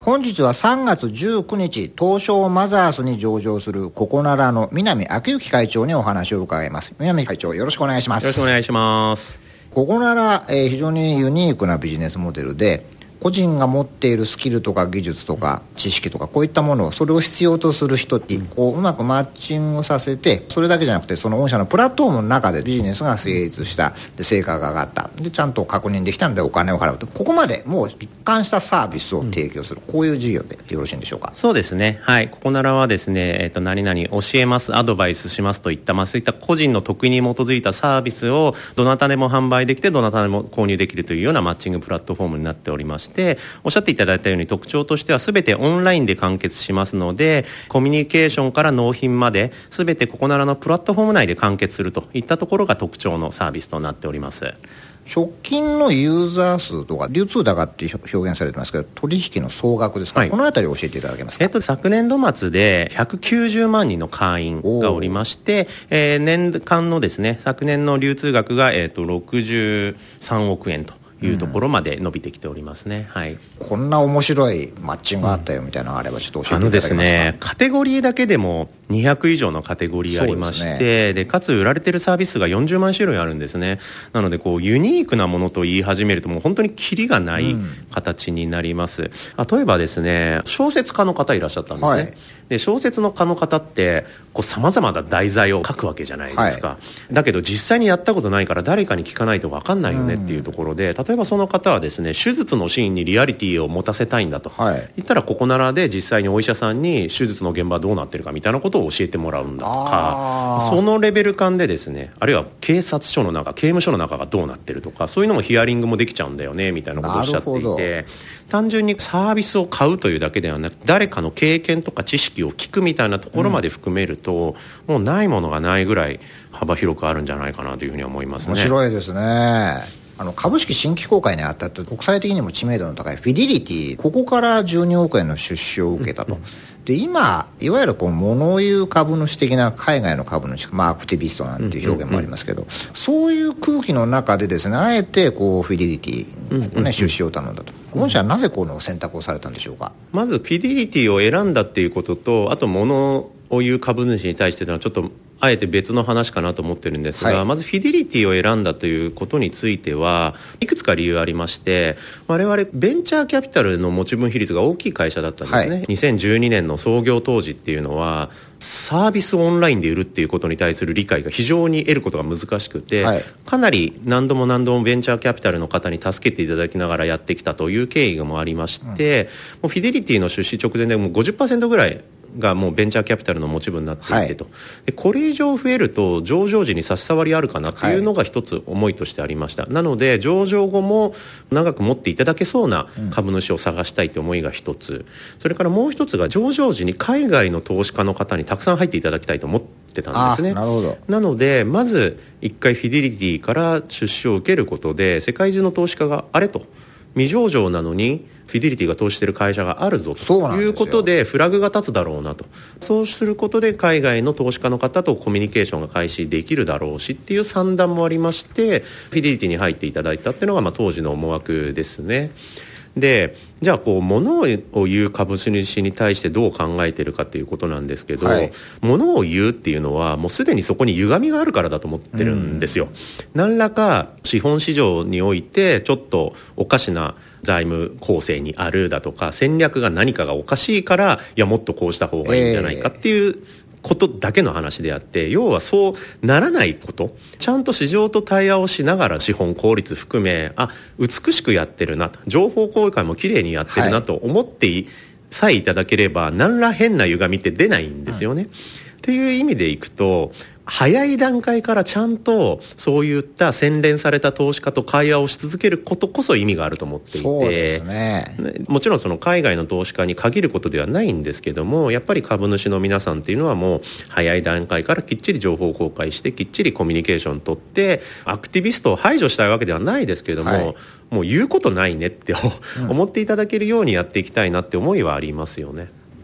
本日は3月19日、東証マザースに上場するココナラの南明之会長にお話を伺います。南会長、よろしくお願いします。 よろしくお願いします。 ココナラ、非常にユニークなビジネスモデルで、個人が持っているスキルとか技術とか知識とかこういったものをそれを必要とする人にこううまくマッチングさせて、それだけじゃなくてその御社のプラットフォームの中でビジネスが成立した、で成果が上がった、でちゃんと確認できたのでお金を払うと、ここまでもう一貫したサービスを提供する、こういう事業でよろしいんでしょうか。 そうですね、はい。ココナラはですね、何々教えます、アドバイスしますといった、そういった個人の得意に基づいたサービスをどなたでも販売できて、どなたでも購入できるというようなマッチングプラットフォームになっておりまして、おっしゃっていただいたように特徴としては全てオンラインで完結しますので、コミュニケーションから納品まで全てココナラのプラットフォーム内で完結するといったところが特徴のサービスとなっております。 直近のユーザー数とか流通高って表現されてますけど、取引の総額ですか、はい、このあたりを教えていただけますか。 昨年度末で190万人の会員がおりまして、年間のですね、昨年の流通額が、63億円というところまで伸びてきておりますね、はい。 こんな面白いマッチングがあったよみたいなのがあればちょっと教えていただけますか。 ですね、カテゴリーだけでも200以上のカテゴリーありまして、でかつ売られてるサービスが40万種類あるんですね。なのでこうユニークなものと言い始めるともう本当にキリがない形になります、例えばですね、小説家の方いらっしゃったんですね、はい。で小説の家の方ってさまざまな題材を書くわけじゃないですか、はい、だけど実際にやったことないから誰かに聞かないと分かんないよねっていうところで、例えばその方はですね、手術のシーンにリアリティを持たせたいんだと、はい、言ったらココナラで実際にお医者さんに手術の現場どうなってるかみたいなことを教えてもらうんだとか、そのレベル感でですね、あるいは警察署の中、刑務所の中がどうなってるとか、そういうのもヒアリングもできちゃうんだよねみたいなことをおっしゃっていて、単純にサービスを買うというだけではなく、誰かの経験とか知識を聞くみたいなところまで含めると、もうないものがないぐらい幅広くあるんじゃないかなというふうに思いますね。 面白いですね。株式新規公開にあたって国際的にも知名度の高いフィデリティ、ここから12億円の出資を受けたと、で今いわゆる物言う株主的な海外の株主、アクティビストなんていう表現もありますけど、そういう空気の中でですね、あえてフィデリティ、出資を頼んだと。御社はなぜこの選択をされたんでしょうか。 まずフィデリティを選んだっていうことと、あと物を言う株主に対してのはちょっとあえて別の話かなと思ってるんですが、はい、まずフィデリティを選んだということについてはいくつか理由ありまして、我々ベンチャーキャピタルの持ち分比率が大きい会社だったんですね、はい、2012年の創業当時っていうのはサービスをオンラインで売るっていうことに対する理解が非常に得ることが難しくて、はい、かなり何度もベンチャーキャピタルの方に助けていただきながらやってきたという経緯もありまして、もうフィデリティの出資直前でもう 50% ぐらいがもうベンチャーキャピタルの持ち分になっていてと、でこれ以上増えると上場時に差し障りあるかなというのが一つ思いとしてありました、なので上場後も長く持っていただけそうな株主を探したいという思いが一つ、それからもう一つが上場時に海外の投資家の方にたくさん入っていただきたいと思ってたんですね。 なるほど。 なのでまず一回フィデリティから出資を受けることで、世界中の投資家があれと未上場なのにフィデリティが投資している会社があるぞということでフラグが立つだろうなと、そうすることで海外の投資家の方とコミュニケーションが開始できるだろうしっていう算段もありまして、フィデリティに入っていただいたっていうのが当時の思惑ですね。でじゃあ物を言う株主に対してどう考えているかということなんですけど、はい、物を言うっていうのはもうすでにそこに歪みがあるからだと思ってるんですよ、何らか資本市場においてちょっとおかしな財務構成にあるだとか、戦略が何かがおかしいから、いやもっとこうした方がいいんじゃないかっていうことだけの話であって、要はそうならないこと、ちゃんと市場と対話をしながら資本効率含め、美しくやってるなと、情報公開もきれいにやってるなと思ってさえいただければ、何ら変な歪みって出ないんですよね、っていう意味でいくと、早い段階からちゃんとそういった洗練された投資家と会話をし続けることこそ意味があると思っていて、 そうですね、 もちろんその海外の投資家に限ることではないんですけども、やっぱり株主の皆さんっていうのはもう早い段階からきっちり情報公開して、きっちりコミュニケーション取って、アクティビストを排除したいわけではないですけども、はい、もう言うことないねって思っていただけるようにやっていきたいなって思いはありますよね。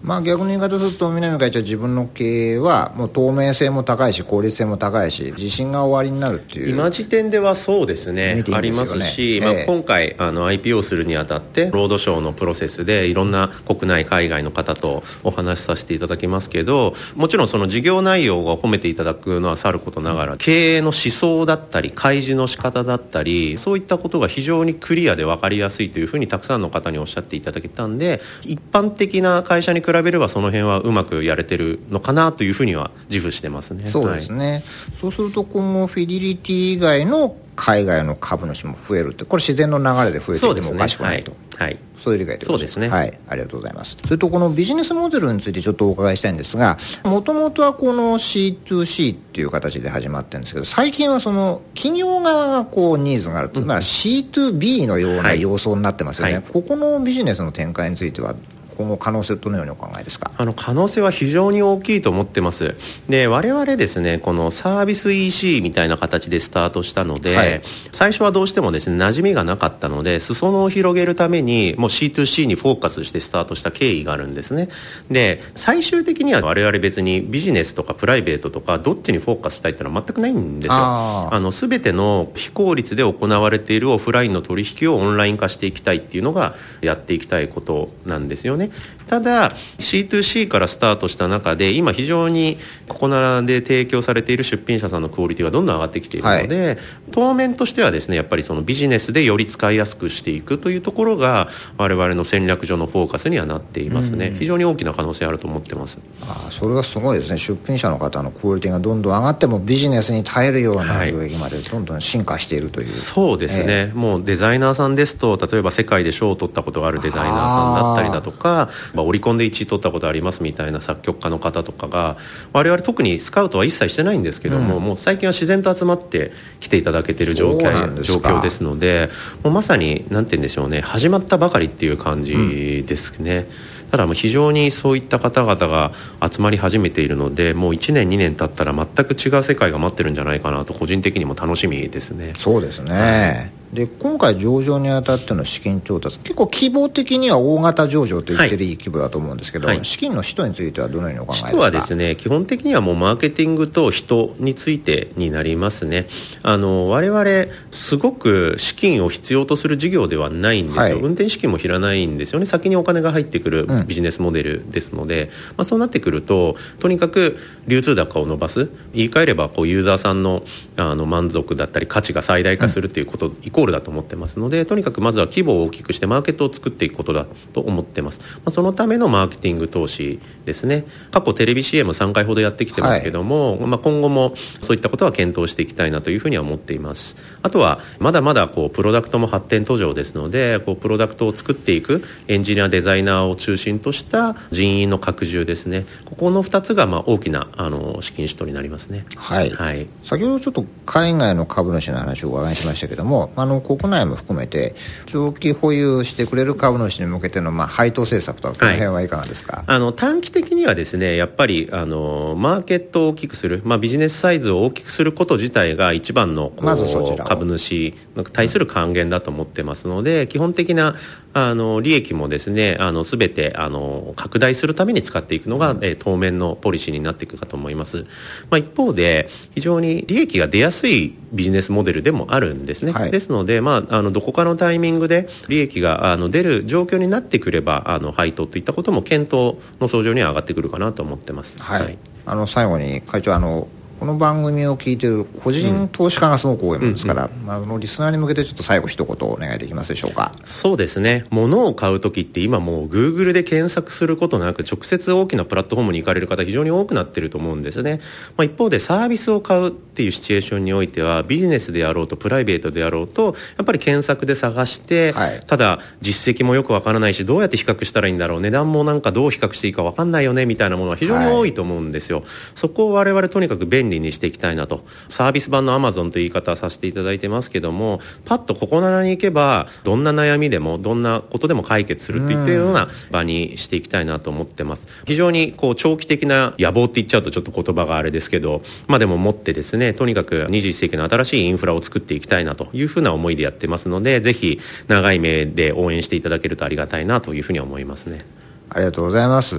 逆の言い方すると南会長は自分の経営はもう透明性も高いし効率性も高いし自信が終わりになるっていう今時点ではそうですね、 見ていいんですよね。 ありますし、今回IPO するにあたってロードショーのプロセスでいろんな国内海外の方とお話しさせていただきますけど、もちろんその事業内容を褒めていただくのはさることながら、経営の思想だったり開示の仕方だったり、そういったことが非常にクリアで分かりやすいというふうにたくさんの方におっしゃっていただけたんで、一般的な会社に比べればその辺はうまくやれてるのかなというふうには自負してますね。 そうですね、そうすると今後フィデリティ以外の海外の株主も増えるって、これ自然の流れで増えていてもおかしくないと、そういう理解でそうですね、 ありがとうございます。それとこのビジネスモデルについてちょっとお伺いしたいんですが、もともとはこの C2C っていう形で始まってるんですけど、最近はその企業側がこうニーズがあるという、C2B のような様相になってますよね、ここのビジネスの展開については今後可能性どのようにお考えですか？ 可能性は非常に大きいと思ってます。で、我々ですね、このサービス EC みたいな形でスタートしたので、最初はどうしてもですね馴染みがなかったので、裾野を広げるためにもう C2C にフォーカスしてスタートした経緯があるんですね。で、最終的には我々別にビジネスとかプライベートとかどっちにフォーカスしたいっていうのは全くないんですよ。全ての非効率で行われているオフラインの取引をオンライン化していきたいっていうのがやっていきたいことなんですよね。ただ C2C からスタートした中で今非常にここならで提供されている出品者さんのクオリティがどんどん上がってきているので、当面としてはですね、やっぱりそのビジネスでより使いやすくしていくというところが我々の戦略上のフォーカスにはなっていますね。非常に大きな可能性あると思ってます。 それはすごいですね。出品者の方のクオリティがどんどん上がってもビジネスに耐えるような領域までどんどん進化しているという、 そうですね、もうデザイナーさんですと、例えば世界で賞を取ったことがあるデザイナーさんだったりだとか、オリコンで1位取ったことありますみたいな作曲家の方とかが、我々特にスカウトは一切してないんですけども、もう最近は自然と集まってきていただけている状況ですので、もうまさに何て言うんでしょうね、始まったばかりっていう感じですね。ただ非常にそういった方々が集まり始めているので、もう1年2年経ったら全く違う世界が待ってるんじゃないかなと個人的にも楽しみですね。 そうですね、で今回上場にあたっての資金調達、結構規模的には大型上場と言ってるいい規模だと思うんですけど、資金の使途についてはどのようにお考えですか？ 使途はですね、基本的にはもうマーケティングと人についてになりますね。我々すごく資金を必要とする事業ではないんですよ、運転資金もいらないんですよね。先にお金が入ってくるビジネスモデルですので、そうなってくるととにかく流通高を伸ばす、言い換えればユーザーさんの満足だったり価値が最大化するということ、イコールだと思ってますので、とにかくまずは規模を大きくしてマーケットを作っていくことだと思ってます。そのためのマーケティング投資ですね。過去テレビ CM3 回ほどやってきてますけども、今後もそういったことは検討していきたいなというふうには思っています。あとはまだまだプロダクトも発展途上ですので、プロダクトを作っていくエンジニアデザイナーを中心とした人員の拡充ですね。ここの2つが大きな資金使途になりますね。 先ほどちょっと海外の株主の話をお伺いしましたけども、国内も含めて長期保有してくれる株主に向けての配当政策とはこの辺はいかがですか？ 短期的にはですね、やっぱりマーケットを大きくする、ビジネスサイズを大きくすること自体が一番の株主に対する還元だと思ってますので、基本的な利益もですね全て拡大するために使っていくのが、当面のポリシーになっていくかと思います。一方で非常に利益が出やすいビジネスモデルでもあるんですね。ですので、どこかのタイミングで利益が出る状況になってくれば配当といったことも検討の相乗には上がってくるかなと思ってます。 最後に会長、この番組を聞いている個人投資家がすごく多いものですから、リスナーに向けてちょっと最後一言お願いできますでしょうか？ そうですね、物を買うときって今もう Google で検索することなく直接大きなプラットフォームに行かれる方非常に多くなっていると思うんですね。一方でサービスを買うっていうシチュエーションにおいては、ビジネスであろうとプライベートであろうとやっぱり検索で探して、ただ実績もよくわからないし、どうやって比較したらいいんだろう、値段もどう比較していいかわかんないよねみたいなものは非常に多いと思うんですよ。そこを我々とにかく便利にしていきたいなと。サービス版の Amazon という言い方はさせていただいてますけども、パッとここならに行けばどんな悩みでもどんなことでも解決するっていったような場にしていきたいなと思ってます。非常に長期的な野望って言っちゃうとちょっと言葉があれですけど、でも持ってですね、とにかく21世紀の新しいインフラを作っていきたいなというふうな思いでやってますので、ぜひ長い目で応援していただけるとありがたいなというふうに思いますね。 ありがとうございます。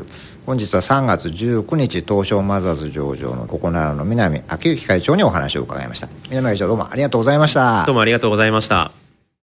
本日は3月19日東証マザーズ上場のココナラの南昭之会長にお話を伺いました。南会長、どうもありがとうございました。 どうもありがとうございました。